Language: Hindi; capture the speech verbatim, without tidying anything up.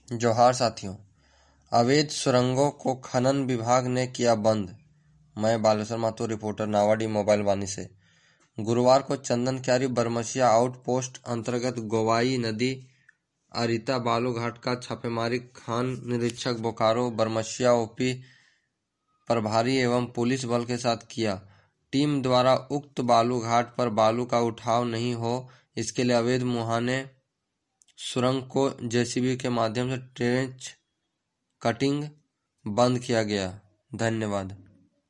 जोहार साथियों। अवैध सुरंगों को खनन विभाग ने किया बंद। मैं बालेश्वर माथुर, रिपोर्टर, नावाडी मोबाइल वाणी से। गुरुवार को चंदन क्यारी बरमसिया आउटपोस्ट अंतर्गत गोवाई नदी अरिता बालू घाट का छापेमारी खान निरीक्षक बोकारो बरमसिया ओपी प्रभारी एवं पुलिस बल के साथ किया। टीम द्वारा उक्त बालू घाट पर बालू का उठाव नहीं हो, इसके लिए अवैध मुहाने सुरंग को जेसीबी के माध्यम से ट्रेंच कटिंग बंद किया गया। धन्यवाद।